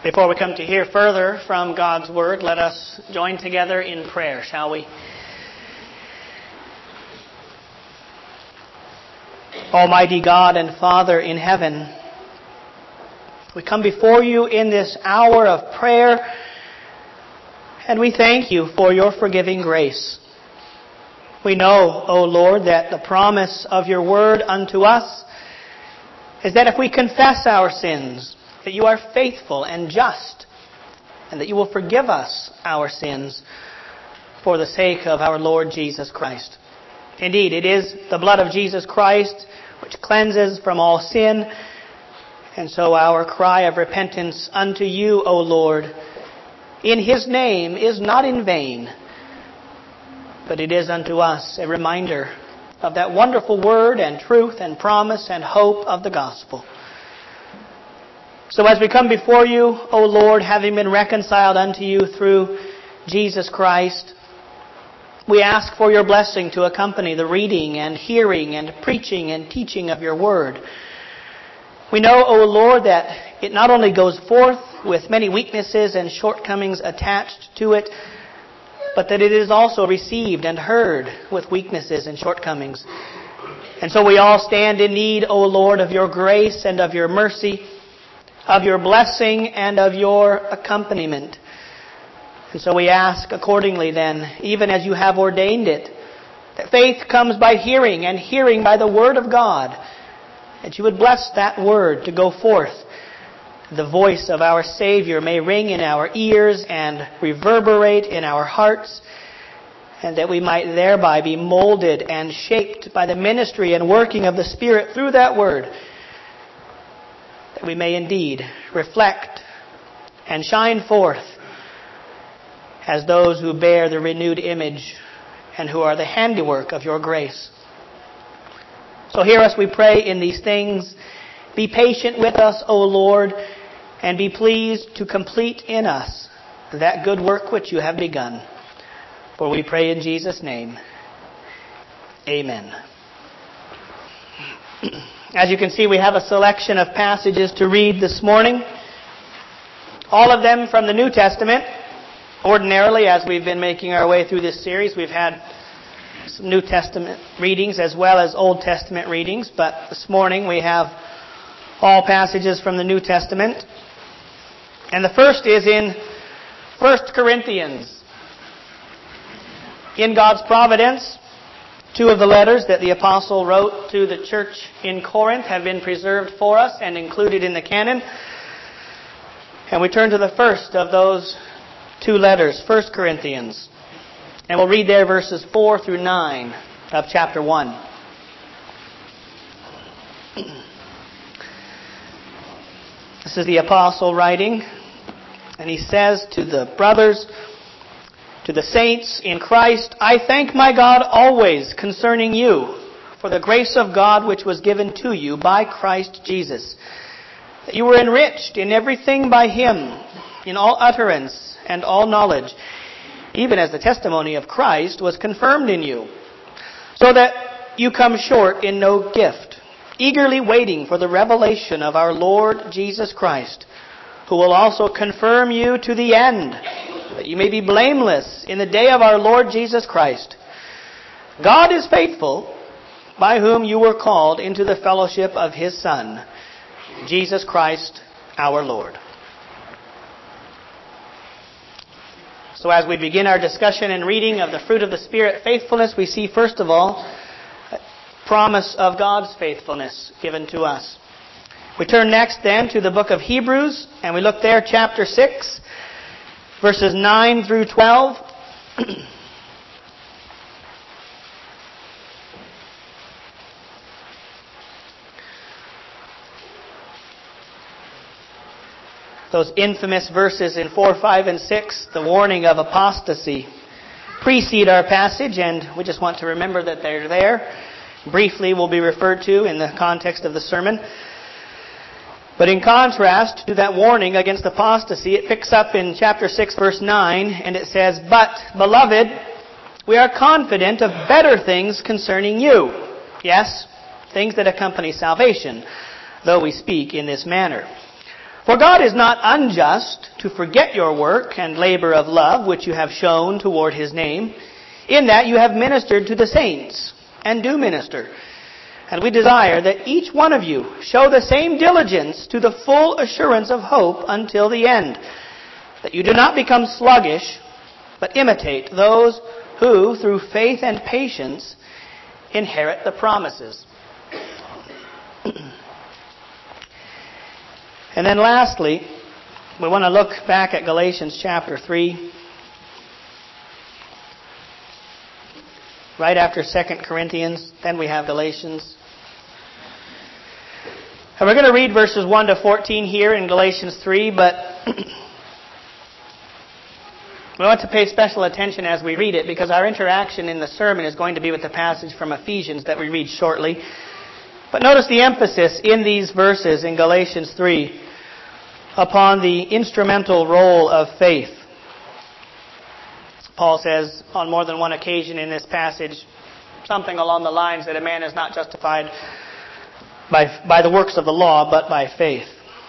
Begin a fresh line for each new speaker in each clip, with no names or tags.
Before we come to hear further from God's Word, let us join together in prayer, shall we? Almighty God and Father in heaven, we come before you in this hour of prayer, and we thank you for your forgiving grace. We know, O Lord, that the promise of your Word unto us is that if we confess our sins, that you are faithful and just, and that you will forgive us our sins for the sake of our Lord Jesus Christ. Indeed, it is the blood of Jesus Christ which cleanses from all sin, and so our cry of repentance unto you, O Lord, in His name is not in vain, but it is unto us a reminder of that wonderful word and truth and promise and hope of the gospel. So as we come before you, O Lord, having been reconciled unto you through Jesus Christ, we ask for your blessing to accompany the reading and hearing and preaching and teaching of your word. We know, O Lord, that it not only goes forth with many weaknesses and shortcomings attached to it, but that it is also received and heard with weaknesses and shortcomings. And so we all stand in need, O Lord, of your grace and of your mercy, of your blessing and of your accompaniment. And so we ask accordingly then, even as you have ordained it, that faith comes by hearing and hearing by the word of God, that you would bless that word to go forth. The voice of our Savior may ring in our ears and reverberate in our hearts, and that we might thereby be molded and shaped by the ministry and working of the Spirit through that word, that we may indeed reflect and shine forth as those who bear the renewed image and who are the handiwork of your grace. So hear us, we pray, in these things. Be patient with us, O Lord, and be pleased to complete in us that good work which you have begun. For we pray in Jesus' name. Amen. As you can see, we have a selection of passages to read this morning. All of them from the New Testament. Ordinarily, as we've been making our way through this series, we've had some New Testament readings as well as Old Testament readings. But this morning we have all passages from the New Testament. And the first is in 1 Corinthians. In God's providence, two of the letters that the apostle wrote to the church in Corinth have been preserved for us and included in the canon. And we turn to the first of those two letters, 1 Corinthians. And we'll read there verses 4 through 9 of chapter 1. This is the apostle writing, and he says to the brothers, to the saints in Christ, I thank my God always concerning you for the grace of God which was given to you by Christ Jesus, that you were enriched in everything by Him, in all utterance and all knowledge, even as the testimony of Christ was confirmed in you, so that you come short in no gift, eagerly waiting for the revelation of our Lord Jesus Christ, who will also confirm you to the end, that you may be blameless in the day of our Lord Jesus Christ. God is faithful, by whom you were called into the fellowship of His Son, Jesus Christ our Lord. So as we begin our discussion and reading of the fruit of the Spirit, faithfulness, we see first of all a promise of God's faithfulness given to us. We turn next then to the book of Hebrews, and we look there, chapter 6, verses 9 through 12. Those infamous verses in 4, 5, and 6, the warning of apostasy, precede our passage, and we just want to remember that they're there. Briefly will be referred to in the context of the sermon. But in contrast to that warning against apostasy, it picks up in chapter 6, verse 9, and it says, But, beloved, we are confident of better things concerning you. Yes, things that accompany salvation, though we speak in this manner. For God is not unjust to forget your work and labor of love which you have shown toward his name, in that you have ministered to the saints, and do minister. And we desire that each one of you show the same diligence to the full assurance of hope until the end, that you do not become sluggish, but imitate those who, through faith and patience, inherit the promises. And then lastly, we want to look back at Galatians chapter 3. Right after 2 Corinthians, then we have Galatians. And we're going to read verses 1 to 14 here in Galatians 3, but we want to pay special attention as we read it, because our interaction in the sermon is going to be with the passage from Ephesians that we read shortly. But notice the emphasis in these verses in Galatians 3 upon the instrumental role of faith. Paul says on more than one occasion in this passage something along the lines that a man is not justified by the works of the law, but by faith.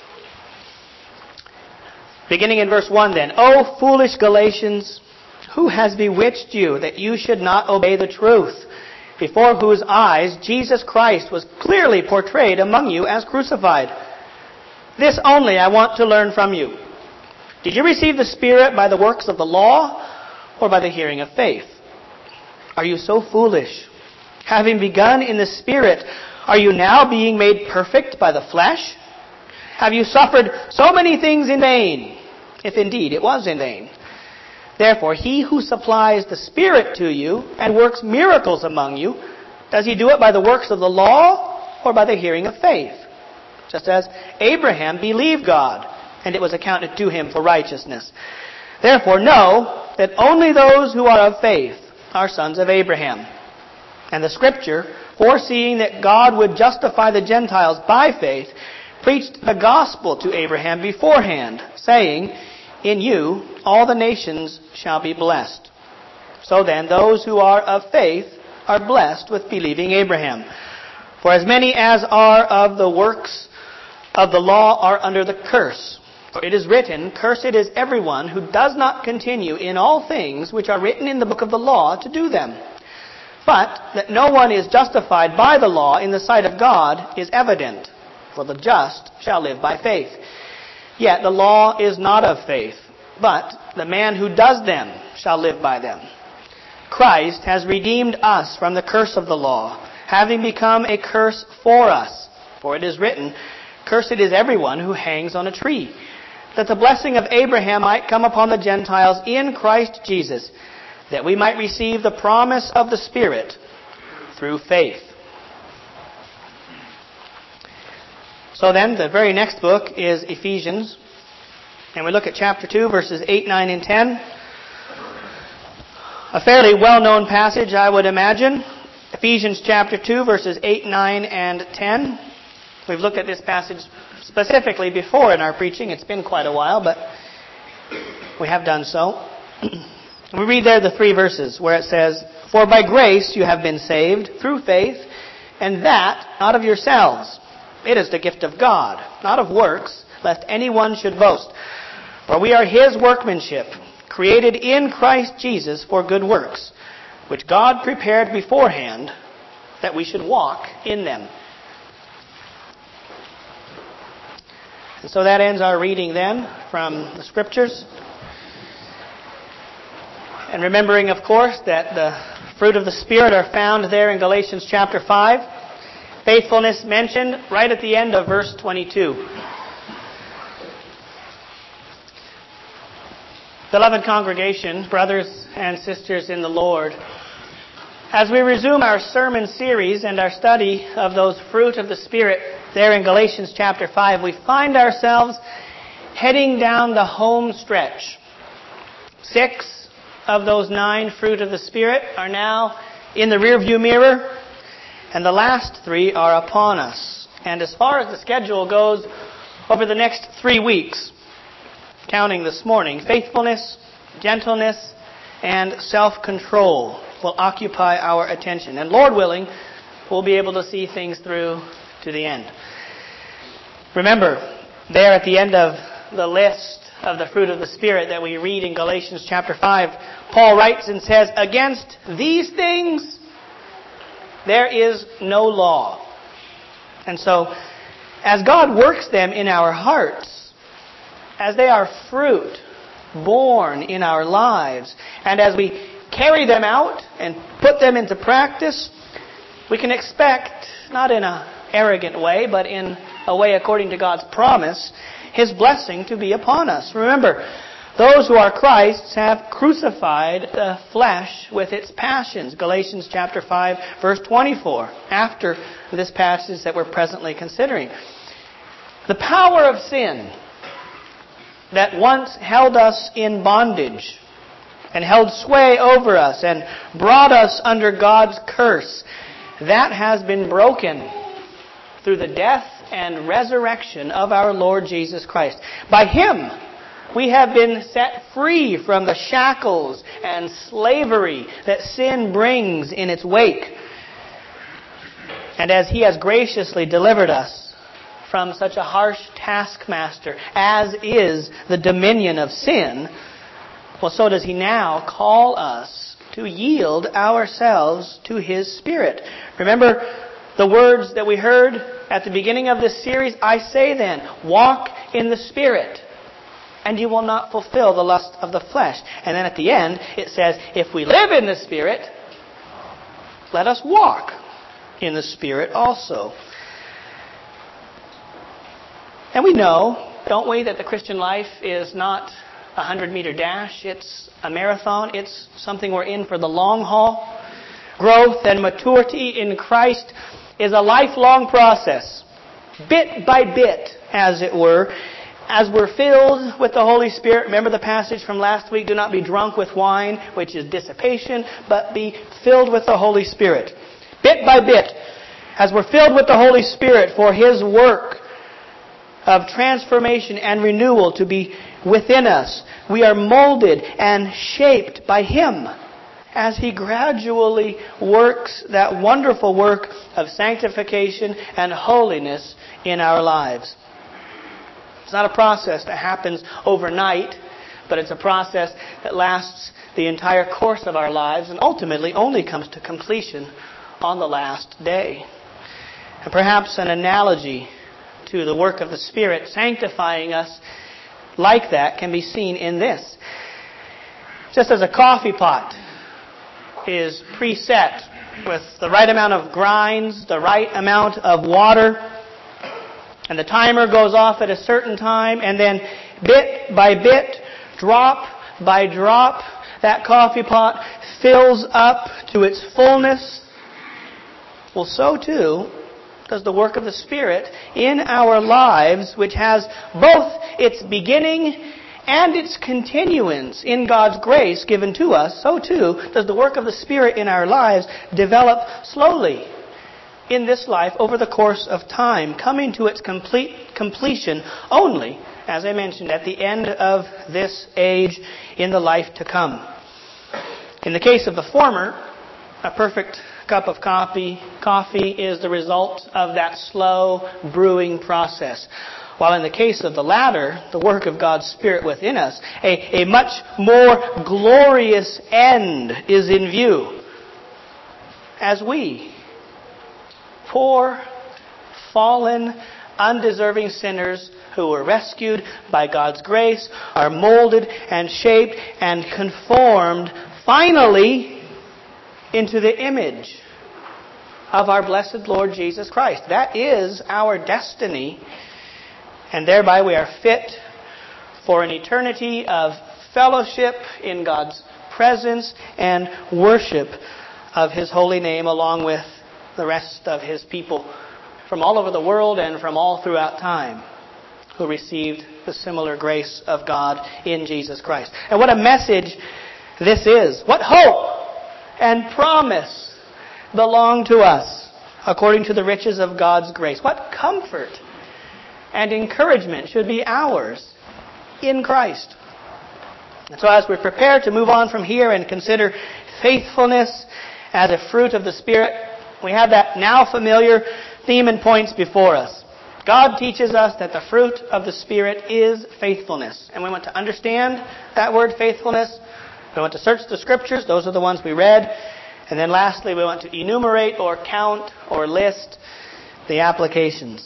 Beginning in verse 1 then, O foolish Galatians, who has bewitched you that you should not obey the truth, before whose eyes Jesus Christ was clearly portrayed among you as crucified? This only I want to learn from you. Did you receive the Spirit by the works of the law, or by the hearing of faith? Are you so foolish? Having begun in the Spirit, are you now being made perfect by the flesh? Have you suffered so many things in vain, if indeed it was in vain? Therefore, he who supplies the Spirit to you and works miracles among you, does he do it by the works of the law or by the hearing of faith? Just as Abraham believed God, and it was accounted to him for righteousness. Therefore, know that only those who are of faith are sons of Abraham. And the Scripture, foreseeing that God would justify the Gentiles by faith, preached the gospel to Abraham beforehand, saying, In you all the nations shall be blessed. So then, those who are of faith are blessed with believing Abraham. For as many as are of the works of the law are under the curse. For it is written, Cursed is everyone who does not continue in all things which are written in the book of the law to do them. But that no one is justified by the law in the sight of God is evident, for the just shall live by faith. Yet the law is not of faith, but the man who does them shall live by them. Christ has redeemed us from the curse of the law, having become a curse for us. For it is written, Cursed is everyone who hangs on a tree, that the blessing of Abraham might come upon the Gentiles in Christ Jesus, that we might receive the promise of the Spirit through faith. So then, the very next book is Ephesians. And we look at chapter 2, verses 8, 9, and 10. A fairly well-known passage, I would imagine. Ephesians chapter 2, verses 8, 9, and 10. We've looked at this passage specifically before in our preaching. It's been quite a while, but we have done so. We read there the 3 verses where it says, For by grace you have been saved through faith, and that not of yourselves. It is the gift of God, not of works, lest anyone should boast. For we are his workmanship, created in Christ Jesus for good works, which God prepared beforehand that we should walk in them. And so that ends our reading then from the Scriptures. And remembering, of course, that the fruit of the Spirit are found there in Galatians chapter 5. Faithfulness mentioned right at the end of verse 22. Beloved congregation, brothers and sisters in the Lord, as we resume our sermon series and our study of those fruit of the Spirit there in Galatians chapter 5, we find ourselves heading down the home stretch. 6 of those 9 fruit of the Spirit are now in the rearview mirror, and the last 3 are upon us. And as far as the schedule goes, over the next 3 weeks, counting this morning, faithfulness, gentleness, and self-control will occupy our attention. And Lord willing, we'll be able to see things through to the end. Remember, There at the end of the list of the fruit of the Spirit that we read in Galatians chapter 5, Paul writes and says, "Against these things there is no law." And so, as God works them in our hearts, as they are fruit born in our lives, and as we carry them out and put them into practice, we can expect, not in an arrogant way, but in a way according to God's promise, His blessing to be upon us. Remember, those who are Christ's have crucified the flesh with its passions. Galatians chapter 5, verse 24, after this passage that we're presently considering. The power of sin that once held us in bondage and held sway over us and brought us under God's curse, that has been broken through the death and resurrection of our Lord Jesus Christ. By Him, we have been set free from the shackles and slavery that sin brings in its wake. And as He has graciously delivered us from such a harsh taskmaster as is the dominion of sin, well, so does He now call us to yield ourselves to His Spirit. Remember the words that we heard at the beginning of this series? "I say then, walk in the Spirit, and you will not fulfill the lust of the flesh." And then at the end, it says, if we live in the Spirit, let us walk in the Spirit also. And we know, don't we, that the Christian life is not a 100-meter dash. It's a marathon. It's something we're in for the long haul. Growth and maturity in Christ is a lifelong process, bit by bit, as it were. As we're filled with the Holy Spirit, remember the passage from last week, do not be drunk with wine, which is dissipation, but be filled with the Holy Spirit. Bit by bit, as we're filled with the Holy Spirit for His work of transformation and renewal to be within us, we are molded and shaped by Him as He gradually works that wonderful work of sanctification and holiness in our lives. It's not a process that happens overnight, but it's a process that lasts the entire course of our lives and ultimately only comes to completion on the last day. And perhaps an analogy to the work of the Spirit sanctifying us like that can be seen in this. Just as a coffee pot is preset with the right amount of grinds, the right amount of water, and the timer goes off at a certain time, and then bit by bit, drop by drop, that coffee pot fills up to its fullness. Well, so too does the work of the Spirit in our lives, which has both its beginning and its continuance in God's grace given to us. So too does the work of the Spirit in our lives develop slowly in this life over the course of time, coming to its completion only, as I mentioned, at the end of this age in the life to come. In the case of the former, a perfect cup of coffee is the result of that slow brewing process. While in the case of the latter, the work of God's Spirit within us, a much more glorious end is in view. As we, poor, fallen, undeserving sinners who were rescued by God's grace, are molded and shaped and conformed finally into the image of our blessed Lord Jesus Christ. That is our destiny, and thereby we are fit for an eternity of fellowship in God's presence and worship of His holy name along with the rest of His people from all over the world and from all throughout time who received the similar grace of God in Jesus Christ. And what a message this is. What hope and promise belong to us according to the riches of God's grace. What comfort and encouragement should be ours in Christ. And so as we prepare to move on from here and consider faithfulness as a fruit of the Spirit, we have that now familiar theme and points before us. God teaches us that the fruit of the Spirit is faithfulness. And we want to understand that word faithfulness. We want to search the Scriptures. Those are the ones we read. And then lastly, we want to enumerate or count or list the applications.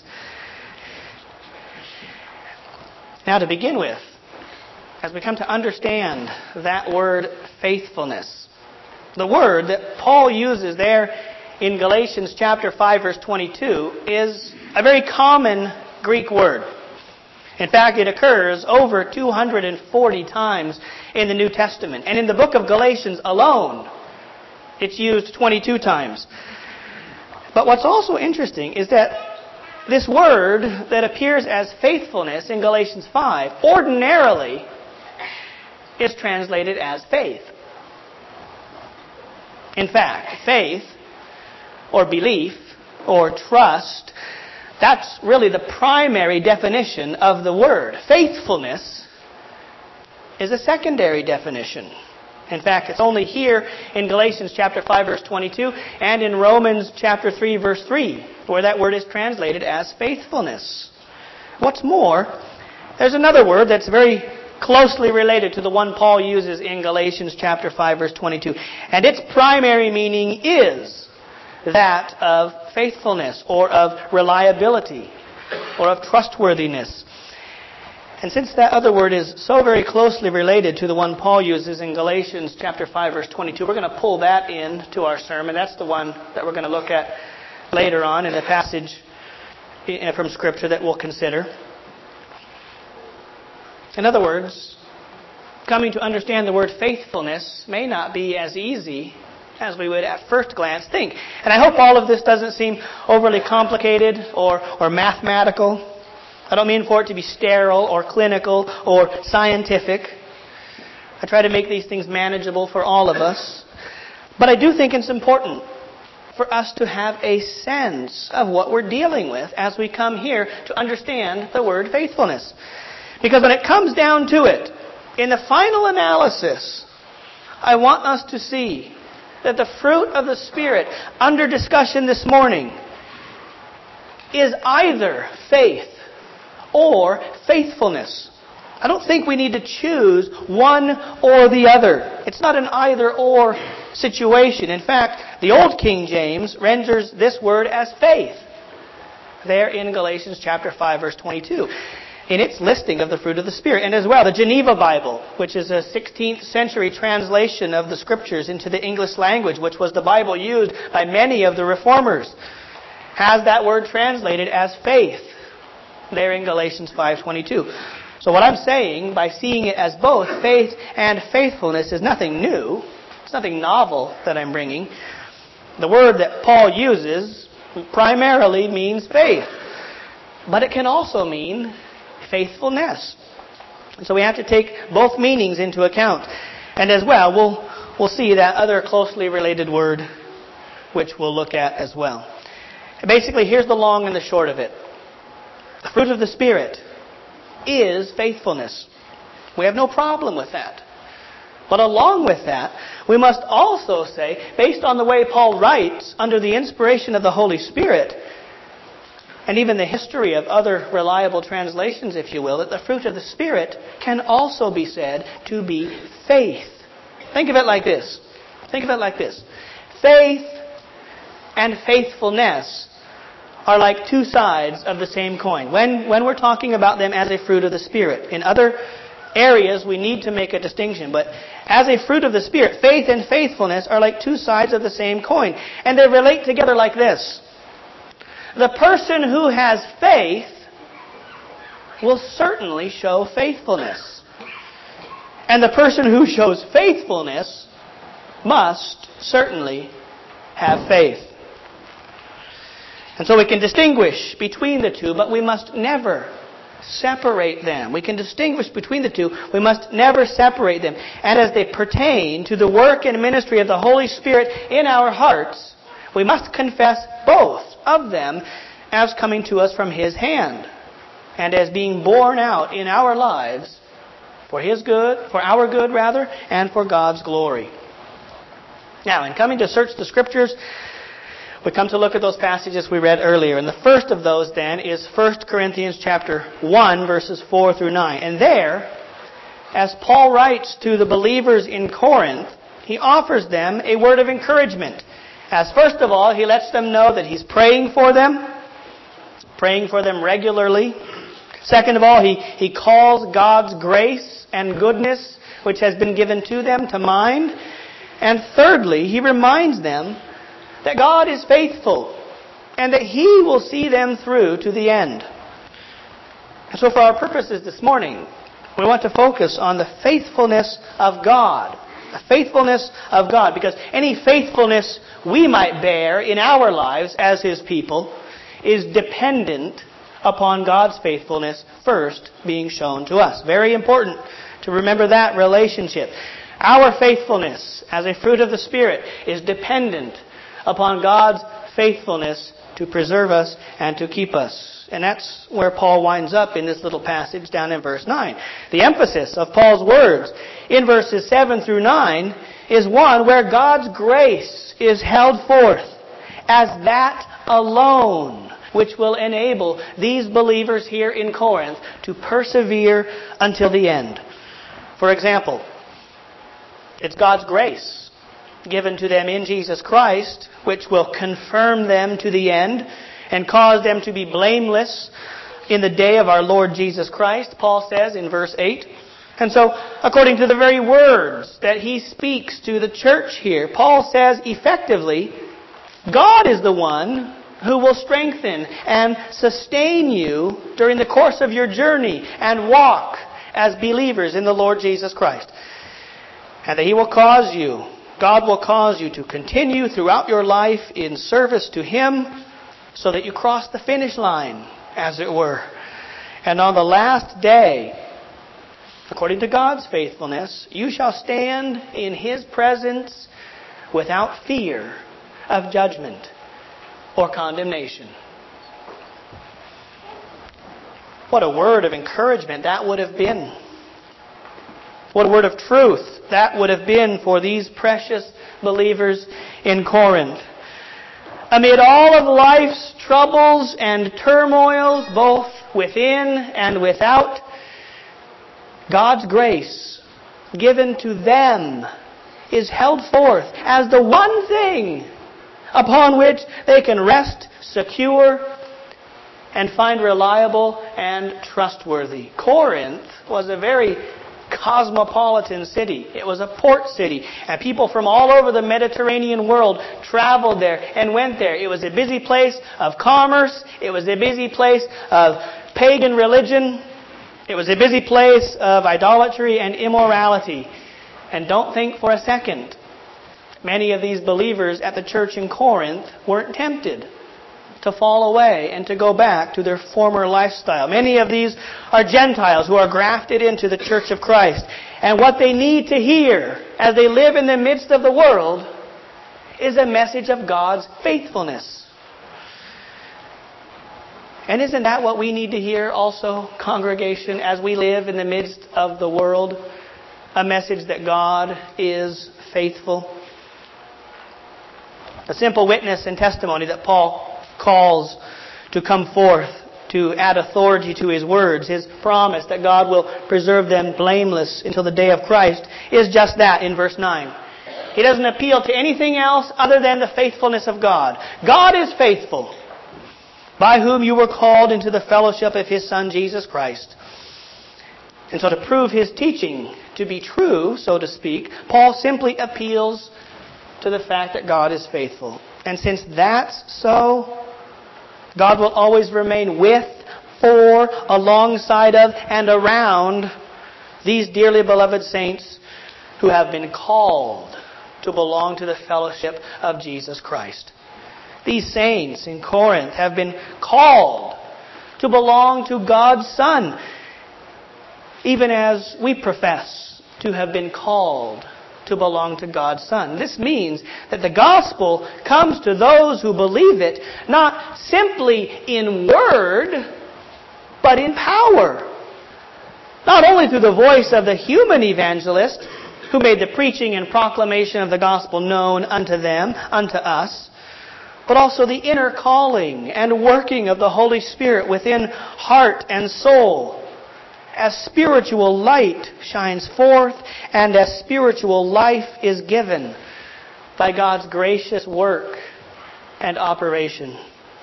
Now to begin with, as we come to understand that word faithfulness, the word that Paul uses there in Galatians chapter 5 verse 22 is a very common Greek word. In fact, it occurs over 240 times in the New Testament. And in the book of Galatians alone, it's used 22 times. But what's also interesting is that this word that appears as faithfulness in Galatians 5 ordinarily is translated as faith. In fact, faith or belief or trust, that's really the primary definition of the word. Faithfulness is a secondary definition. In fact, it's only here in Galatians chapter 5 verse 22 and in Romans chapter 3 verse 3 where that word is translated as faithfulness. What's more, there's another word that's very closely related to the one Paul uses in Galatians chapter 5 verse 22. And its primary meaning is that of faithfulness or of reliability or of trustworthiness. And since that other word is so very closely related to the one Paul uses in Galatians chapter 5 verse 22, we're going to pull that into our sermon. That's the one that we're going to look at later on in a passage from Scripture that we'll consider. In other words, coming to understand the word faithfulness may not be as easy as we would at first glance think. And I hope all of this doesn't seem overly complicated or mathematical. I don't mean for it to be sterile or clinical or scientific. I try to make these things manageable for all of us. But I do think it's important for us to have a sense of what we're dealing with as we come here to understand the word faithfulness. Because when it comes down to it, in the final analysis, I want us to see that the fruit of the Spirit under discussion this morning is either faith or faithfulness. I don't think we need to choose one or the other. It's not an either-or situation. In fact, the Old King James renders this word as faith there in Galatians chapter 5, verse 22, in its listing of the fruit of the Spirit. And as well, the Geneva Bible, which is a 16th century translation of the Scriptures into the English language, which was the Bible used by many of the Reformers, has that word translated as faith there in Galatians 5:22. So what I'm saying by seeing it as both faith and faithfulness is nothing new. It's nothing novel that I'm bringing. The word that Paul uses primarily means faith. But it can also mean faithfulness. So we have to take both meanings into account. And as well, we'll see that other closely related word which we'll look at as well. Basically, here's the long and the short of it. The fruit of the Spirit is faithfulness. We have no problem with that. But along with that, we must also say, based on the way Paul writes under the inspiration of the Holy Spirit, and even the history of other reliable translations, if you will, that the fruit of the Spirit can also be said to be faith. Think of it like this. Think of it like this. Faith and faithfulness are like two sides of the same coin. When we're talking about them as a fruit of the Spirit. In other areas, we need to make a distinction. But as a fruit of the Spirit, faith and faithfulness are like two sides of the same coin. And they relate together like this. The person who has faith will certainly show faithfulness. And the person who shows faithfulness must certainly have faith. And so we can distinguish between the two, but we must never separate them. We can distinguish between the two. We must never separate them. And as they pertain to the work and ministry of the Holy Spirit in our hearts, we must confess both of them as coming to us from His hand and as being borne out in our lives for His good, for our good rather, and for God's glory. Now, in coming to search the Scriptures, We come to look at those passages we read earlier. And the first of those then is 1 Corinthians chapter 1, verses 4 through 9. And there, as Paul writes to the believers in Corinth, he offers them a word of encouragement. As first of all, he lets them know that he's praying for them regularly. Second of all, he calls God's grace and goodness, which has been given to them, to mind. And thirdly, he reminds them that God is faithful and that He will see them through to the end. And so for our purposes this morning, we want to focus on the faithfulness of God. The faithfulness of God. Because any faithfulness we might bear in our lives as His people is dependent upon God's faithfulness first being shown to us. Very important to remember that relationship. Our faithfulness as a fruit of the Spirit is dependent upon God's faithfulness to preserve us and to keep us. And that's where Paul winds up in this little passage down in verse 9. The emphasis of Paul's words in verses 7 through 9 is one where God's grace is held forth as that alone which will enable these believers here in Corinth to persevere until the end. For example, it's God's grace given to them in Jesus Christ, which will confirm them to the end and cause them to be blameless in the day of our Lord Jesus Christ, Paul says in verse 8. And so, according to the very words that he speaks to the church here, Paul says effectively, God is the one who will strengthen and sustain you during the course of your journey and walk as believers in the Lord Jesus Christ. And that He will cause you, God will cause you to continue throughout your life in service to Him so that you cross the finish line, as it were. And on the last day, according to God's faithfulness, you shall stand in His presence without fear of judgment or condemnation. What a word of encouragement that would have been. What a word of truth that would have been for these precious believers in Corinth. Amid all of life's troubles and turmoils, both within and without, God's grace given to them is held forth as the one thing upon which they can rest secure and find reliable and trustworthy. Corinth was a very cosmopolitan city. It was a port city, and people from all over the Mediterranean world traveled there and went there. It was a busy place of commerce. It was a busy place of pagan religion. It was a busy place of idolatry and immorality. And don't think for a second, many of these believers at the church in Corinth weren't tempted to fall away and to go back to their former lifestyle. Many of these are Gentiles who are grafted into the church of Christ. And what they need to hear as they live in the midst of the world is a message of God's faithfulness. And isn't that what we need to hear also, congregation, as we live in the midst of the world? A message that God is faithful. A simple witness and testimony that Paul calls to come forth to add authority to his words, his promise that God will preserve them blameless until the day of Christ, is just that in verse 9. He doesn't appeal to anything else other than the faithfulness of God. God is faithful, by whom you were called into the fellowship of His Son, Jesus Christ. And so to prove his teaching to be true, so to speak, Paul simply appeals to the fact that God is faithful. And since that's so, God will always remain with, for, alongside of, and around these dearly beloved saints who have been called to belong to the fellowship of Jesus Christ. These saints in Corinth have been called to belong to God's Son, even as we profess to have been called to belong to God's Son. This means that the gospel comes to those who believe it, not simply in word, but in power. Not only through the voice of the human evangelist, who made the preaching and proclamation of the gospel known unto them, unto us, but also the inner calling and working of the Holy Spirit within heart and soul, as spiritual light shines forth and as spiritual life is given by God's gracious work and operation.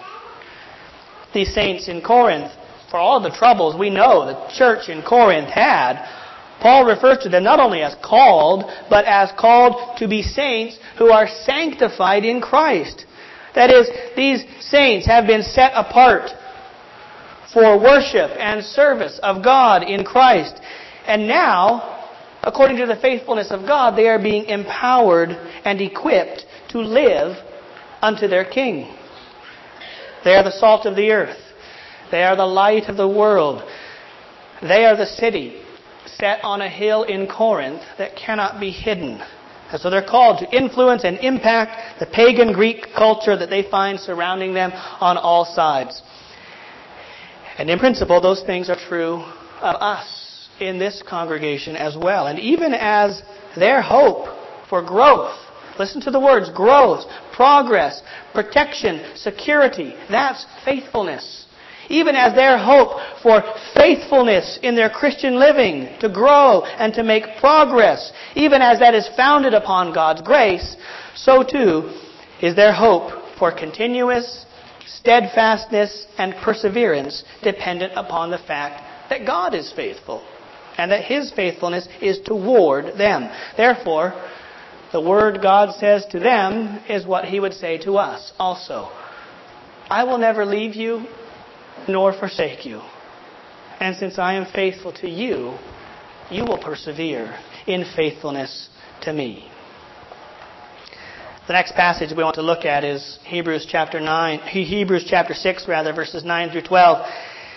These saints in Corinth, for all the troubles we know the church in Corinth had, Paul refers to them not only as called, but as called to be saints who are sanctified in Christ. That is, these saints have been set apart for worship and service of God in Christ. And now, according to the faithfulness of God, they are being empowered and equipped to live unto their King. They are the salt of the earth. They are the light of the world. They are the city set on a hill in Corinth that cannot be hidden. And so they're called to influence and impact the pagan Greek culture that they find surrounding them on all sides. And in principle, those things are true of us in this congregation as well. And even as their hope for growth, listen to the words, growth, progress, protection, security, that's faithfulness. Even as their hope for faithfulness in their Christian living, to grow and to make progress, even as that is founded upon God's grace, so too is their hope for continuous steadfastness and perseverance dependent upon the fact that God is faithful and that His faithfulness is toward them. Therefore, the word God says to them is what He would say to us also. I will never leave you nor forsake you. And since I am faithful to you, you will persevere in faithfulness to me. The next passage we want to look at is Hebrews chapter 6, verses 9 through 12.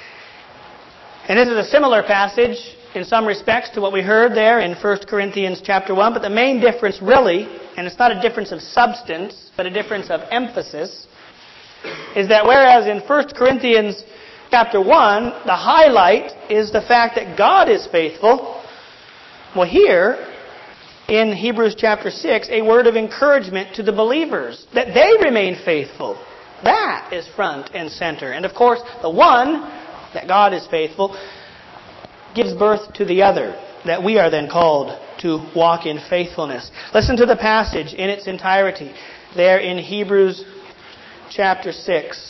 And this is a similar passage in some respects to what we heard there in 1 Corinthians chapter 1, but the main difference really, and it's not a difference of substance, but a difference of emphasis, is that whereas in 1 Corinthians chapter 1, the highlight is the fact that God is faithful, well here, in Hebrews chapter 6, a word of encouragement to the believers, that they remain faithful. That is front and center. And of course, the one, that God is faithful, gives birth to the other, that we are then called to walk in faithfulness. Listen to the passage in its entirety there in Hebrews chapter 6.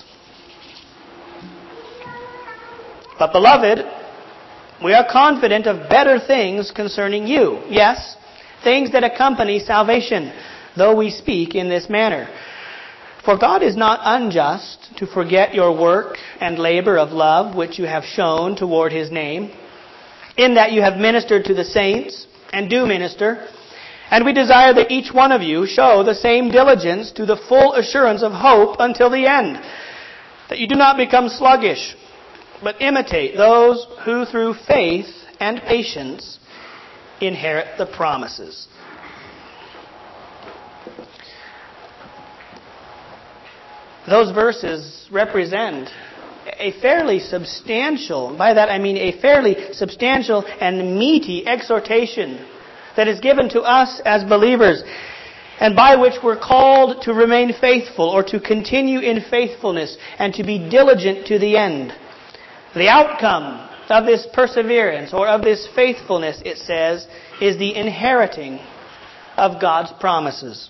But beloved, we are confident of better things concerning you. Yes, things that accompany salvation, though we speak in this manner. For God is not unjust to forget your work and labor of love which you have shown toward His name, in that you have ministered to the saints and do minister. And we desire that each one of you show the same diligence to the full assurance of hope until the end, that you do not become sluggish, but imitate those who through faith and patience inherit the promises. Those verses represent a fairly substantial, by that I mean a fairly substantial and meaty exhortation that is given to us as believers, and by which we're called to remain faithful or to continue in faithfulness and to be diligent to the end. The outcome of this perseverance or of this faithfulness, it says, is the inheriting of God's promises.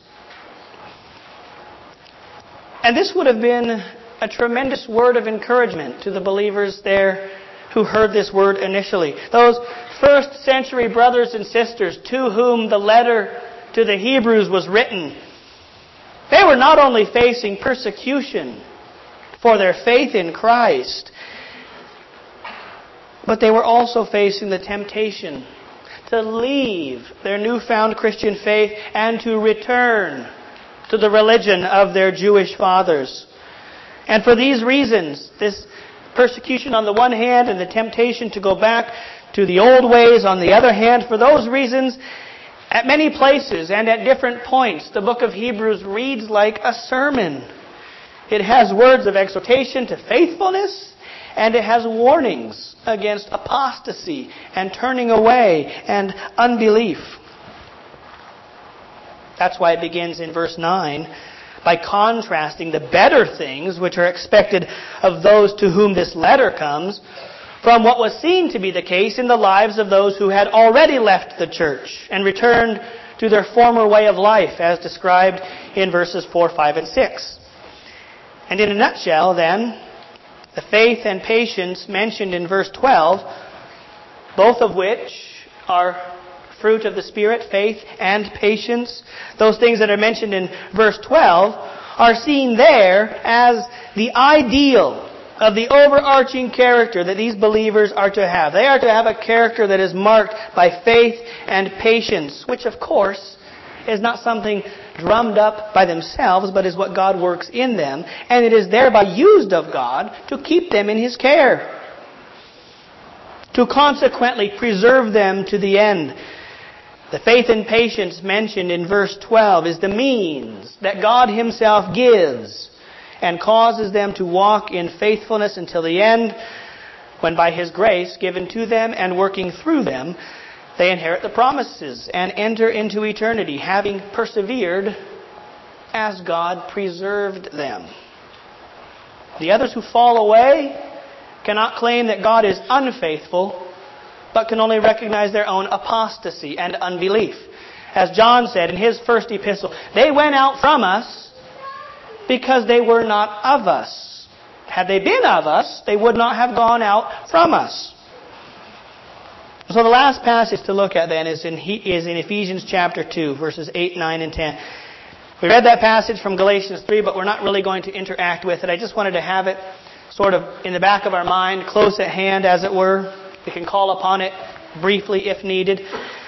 And this would have been a tremendous word of encouragement to the believers there who heard this word initially. Those first century brothers and sisters to whom the letter to the Hebrews was written, they were not only facing persecution for their faith in Christ, but they were also facing the temptation to leave their newfound Christian faith and to return to the religion of their Jewish fathers. And for these reasons, this persecution on the one hand and the temptation to go back to the old ways on the other hand, for those reasons, at many places and at different points, the book of Hebrews reads like a sermon. It has words of exhortation to faithfulness, and it has warnings against apostasy and turning away and unbelief. That's why it begins in verse 9, by contrasting the better things which are expected of those to whom this letter comes from what was seen to be the case in the lives of those who had already left the church and returned to their former way of life, as described in verses 4, 5, and 6. And in a nutshell, then, the faith and patience mentioned in verse 12, both of which are fruit of the Spirit, faith and patience, those things that are mentioned in verse 12 are seen there as the ideal of the overarching character that these believers are to have. They are to have a character that is marked by faith and patience, which of course is not something drummed up by themselves, but is what God works in them, and it is thereby used of God to keep them in His care, to consequently preserve them to the end. The faith and patience mentioned in verse 12 is the means that God Himself gives and causes them to walk in faithfulness until the end, when by His grace given to them and working through them, they inherit the promises and enter into eternity, having persevered as God preserved them. The others who fall away cannot claim that God is unfaithful, but can only recognize their own apostasy and unbelief. As John said in his first epistle, they went out from us because they were not of us. Had they been of us, they would not have gone out from us. So the last passage to look at then is in Ephesians chapter 2, verses 8, 9, and 10. We read that passage from Galatians 3, but we're not really going to interact with it. I just wanted to have it sort of in the back of our mind, close at hand, as it were. We can call upon it briefly if needed.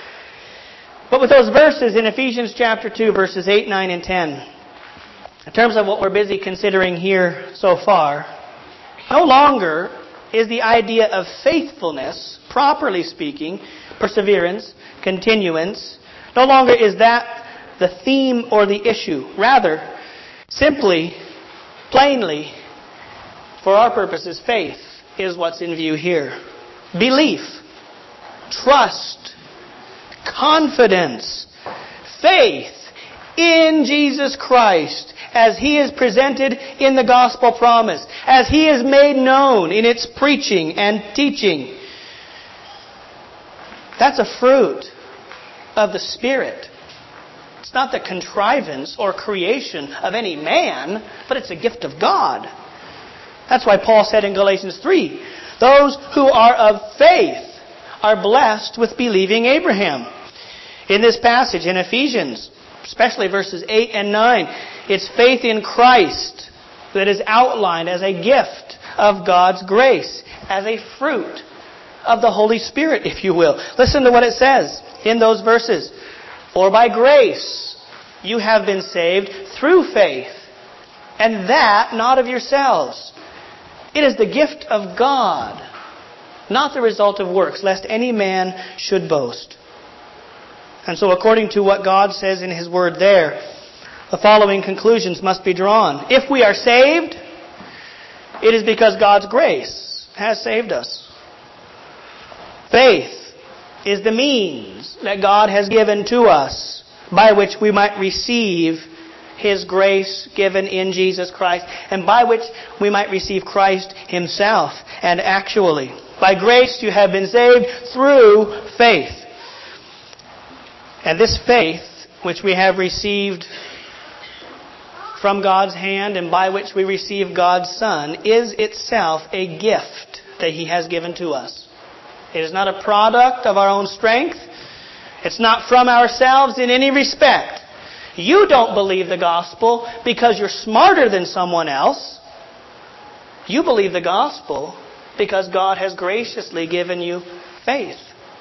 But with those verses in Ephesians chapter 2, verses 8, 9, and 10, in terms of what we're busy considering here so far, no longer is the idea of faithfulness, properly speaking, perseverance, continuance, no longer is that the theme or the issue. Rather, simply, plainly, for our purposes, faith is what's in view here. Belief, trust, confidence, faith in Jesus Christ as He is presented in the gospel promise, as He is made known in its preaching and teaching. That's a fruit of the Spirit. It's not the contrivance or creation of any man, but it's a gift of God. That's why Paul said in Galatians 3, those who are of faith are blessed with believing Abraham. In this passage in Ephesians, especially verses 8 and 9, it's faith in Christ that is outlined as a gift of God's grace, as a fruit of the Holy Spirit, if you will. Listen to what it says in those verses. For by grace you have been saved through faith, and that not of yourselves. It is the gift of God, not the result of works, lest any man should boast. And so according to what God says in His Word there, the following conclusions must be drawn. If we are saved, it is because God's grace has saved us. Faith is the means that God has given to us by which we might receive His grace given in Jesus Christ, and by which we might receive Christ Himself. And actually, by grace you have been saved through faith. And this faith, which we have received from God's hand and by which we receive God's Son, is itself a gift that He has given to us. It is not a product of our own strength. It's not from ourselves in any respect. You don't believe the gospel because you're smarter than someone else. You believe the gospel because God has graciously given you faith.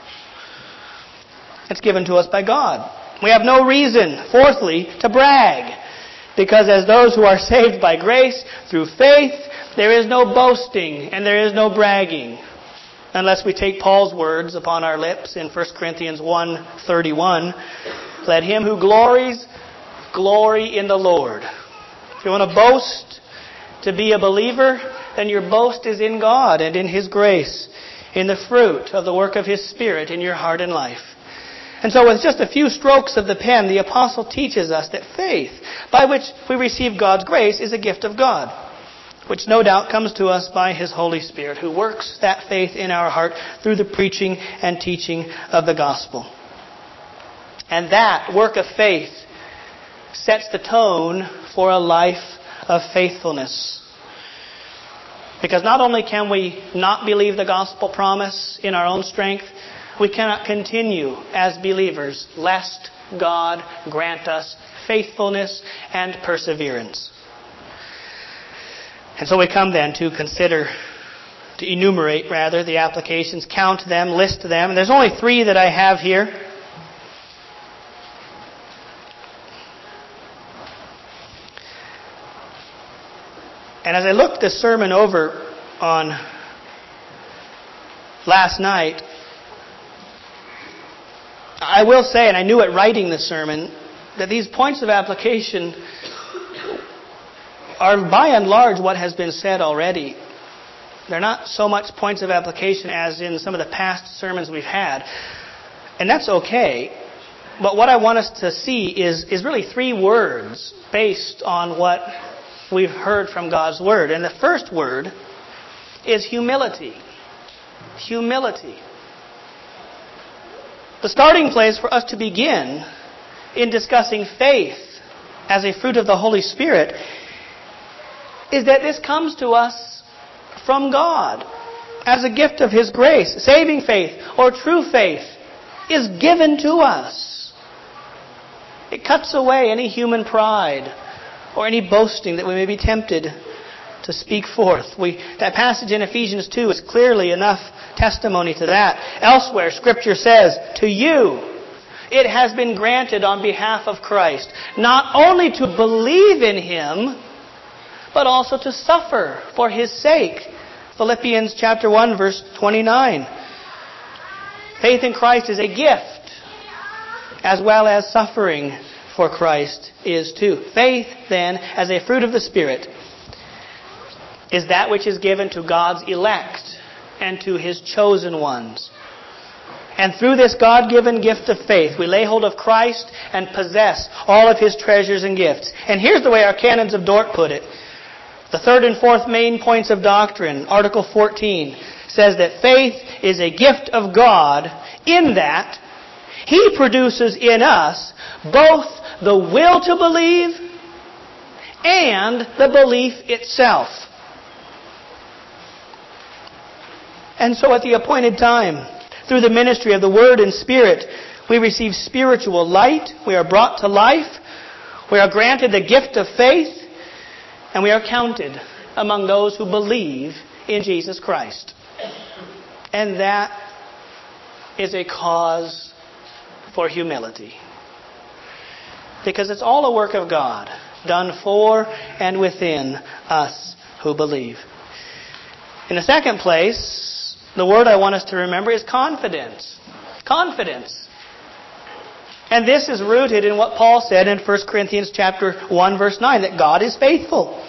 It's given to us by God. We have no reason, fourthly, to brag. Because as those who are saved by grace through faith, there is no boasting and there is no bragging. Unless we take Paul's words upon our lips in 1 Corinthians 1:31. Let him who glories, glory in the Lord. If you want to boast to be a believer, then your boast is in God and in His grace, in the fruit of the work of His Spirit in your heart and life. And so with just a few strokes of the pen, the apostle teaches us that faith, by which we receive God's grace, is a gift of God, which no doubt comes to us by His Holy Spirit, who works that faith in our heart through the preaching and teaching of the gospel. And that work of faith sets the tone for a life of faithfulness. Because not only can we not believe the gospel promise in our own strength, we cannot continue as believers lest God grant us faithfulness and perseverance. And so we come then to enumerate the applications, count them, list them. And there's only 3 that I have here. And as I looked this sermon over on last night, I will say, and I knew it writing the sermon, that these points of application are by and large what has been said already. They're not so much points of application as in some of the past sermons we've had. And that's okay. But what I want us to see is really 3 words based on what we've heard from God's Word. And the first word is humility. Humility. The starting place for us to begin in discussing faith as a fruit of the Holy Spirit is that this comes to us from God as a gift of His grace. Saving faith or true faith is given to us. It cuts away any human pride or any boasting that we may be tempted to speak forth. That passage in Ephesians 2 is clearly enough testimony to that. Elsewhere, Scripture says, to you it has been granted on behalf of Christ not only to believe in Him, but also to suffer for His sake. Philippians chapter 1, verse 29. Faith in Christ is a gift, as well as suffering for Christ is too. Faith, then, as a fruit of the Spirit, is that which is given to God's elect and to His chosen ones. And through this God-given gift of faith, we lay hold of Christ and possess all of His treasures and gifts. And here's the way our canons of Dort put it. The 3rd and 4th main points of doctrine, Article 14, says that faith is a gift of God in that He produces in us both the will to believe and the belief itself. And so at the appointed time, through the ministry of the Word and Spirit, we receive spiritual light, we are brought to life, we are granted the gift of faith, and we are counted among those who believe in Jesus Christ. And that is a cause for humility. Because it's all a work of God, done for and within us who believe. In the second place, the word I want us to remember is confidence. Confidence. And this is rooted in what Paul said in 1 Corinthians chapter 1, verse 9, that God is faithful.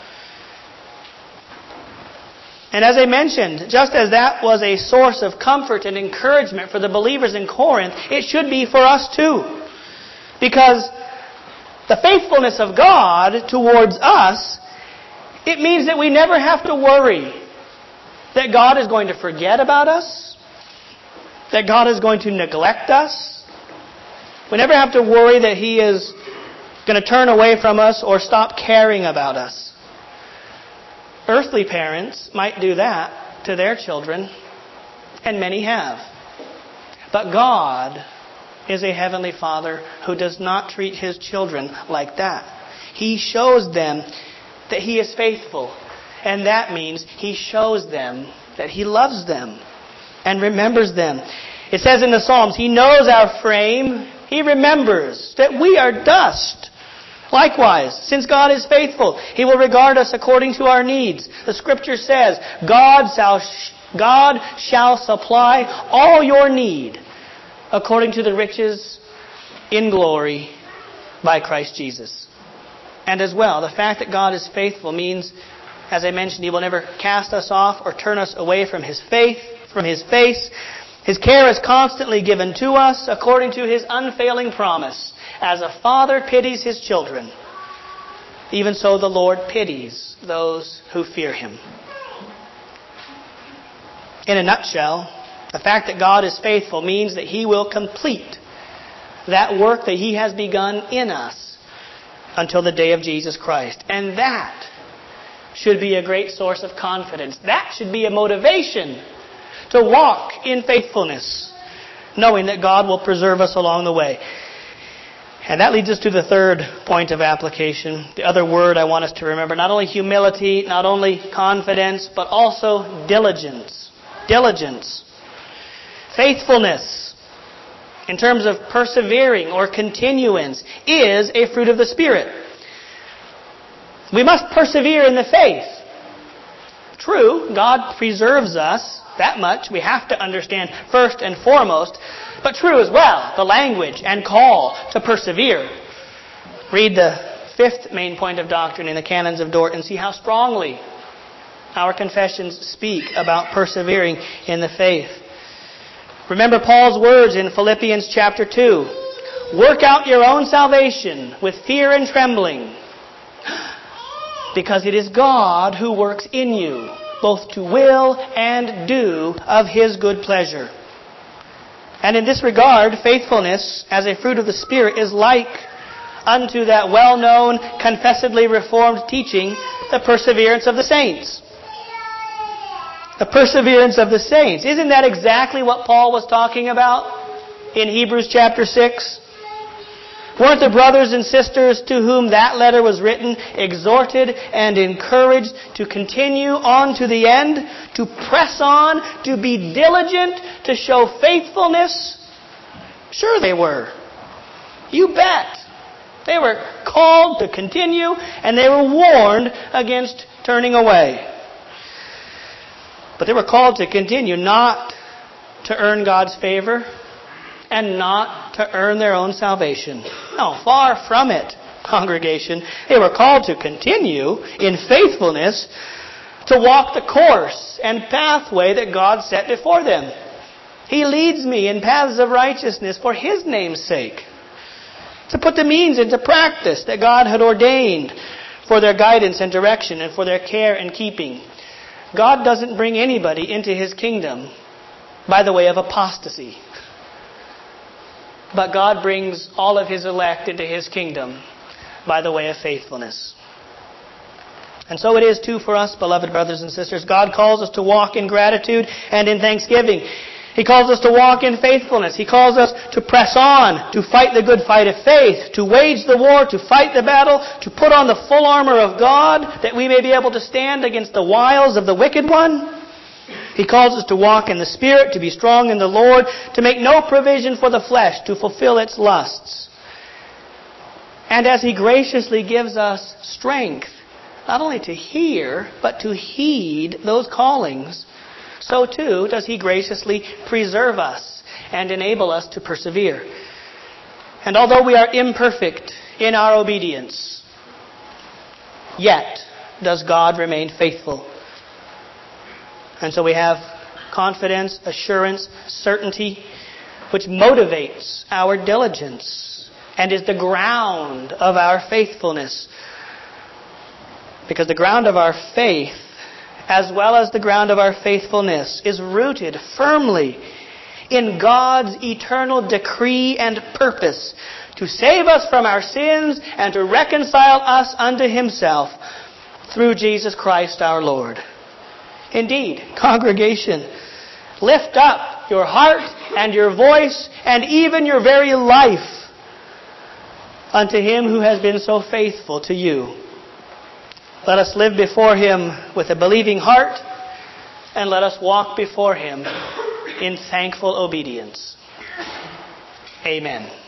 And as I mentioned, just as that was a source of comfort and encouragement for the believers in Corinth, it should be for us too. Because the faithfulness of God towards us, it means that we never have to worry that God is going to forget about us, that God is going to neglect us. We never have to worry that He is going to turn away from us or stop caring about us. Earthly parents might do that to their children, and many have. But God is a heavenly Father who does not treat His children like that. He shows them that He is faithful, and that means He shows them that He loves them and remembers them. It says in the Psalms, He knows our frame. He remembers that we are dust. Likewise, since God is faithful, He will regard us according to our needs. The Scripture says, God shall supply all your need according to the riches in glory by Christ Jesus. And as well, the fact that God is faithful means, as I mentioned, He will never cast us off or turn us away from His faith, from His face. His care is constantly given to us according to His unfailing promise. As a father pities his children, even so the Lord pities those who fear Him. In a nutshell, the fact that God is faithful means that He will complete that work that He has begun in us until the day of Jesus Christ. And that should be a great source of confidence. That should be a motivation to walk in faithfulness, knowing that God will preserve us along the way. And that leads us to the third point of application. The other word I want us to remember, not only humility, not only confidence, but also diligence. Diligence. Faithfulness, in terms of persevering or continuance, is a fruit of the Spirit. We must persevere in the faith. True, God preserves us. That much we have to understand first and foremost. But true as well, the language and call to persevere. Read the fifth main point of doctrine in the Canons of Dort and see how strongly our confessions speak about persevering in the faith. Remember Paul's words in Philippians chapter 2. Work out your own salvation with fear and trembling, because it is God who works in you, both to will and do of His good pleasure. And in this regard, faithfulness as a fruit of the Spirit is like unto that well-known, confessedly Reformed teaching, the perseverance of the saints. The perseverance of the saints. Isn't that exactly what Paul was talking about in Hebrews chapter 6? Weren't the brothers and sisters to whom that letter was written exhorted and encouraged to continue on to the end, to press on, to be diligent, to show faithfulness? Sure they were. You bet. They were called to continue, and they were warned against turning away. But they were called to continue, not to earn God's favor, and not to earn their own salvation. No, far from it, congregation. They were called to continue in faithfulness, to walk the course and pathway that God set before them. He leads me in paths of righteousness for His name's sake. To put the means into practice that God had ordained for their guidance and direction and for their care and keeping. God doesn't bring anybody into His kingdom by the way of apostasy. But God brings all of His elect into His kingdom by the way of faithfulness. And so it is too for us, beloved brothers and sisters. God calls us to walk in gratitude and in thanksgiving. He calls us to walk in faithfulness. He calls us to press on, to fight the good fight of faith, to wage the war, to fight the battle, to put on the full armor of God, that we may be able to stand against the wiles of the wicked one. He calls us to walk in the Spirit, to be strong in the Lord, to make no provision for the flesh, to fulfill its lusts. And as He graciously gives us strength, not only to hear, but to heed those callings, so too does He graciously preserve us and enable us to persevere. And although we are imperfect in our obedience, yet does God remain faithful. And so we have confidence, assurance, certainty, which motivates our diligence and is the ground of our faithfulness. Because the ground of our faith, as well as the ground of our faithfulness, is rooted firmly in God's eternal decree and purpose to save us from our sins and to reconcile us unto Himself through Jesus Christ our Lord. Indeed, congregation, lift up your heart and your voice and even your very life unto Him who has been so faithful to you. Let us live before Him with a believing heart, and let us walk before Him in thankful obedience. Amen.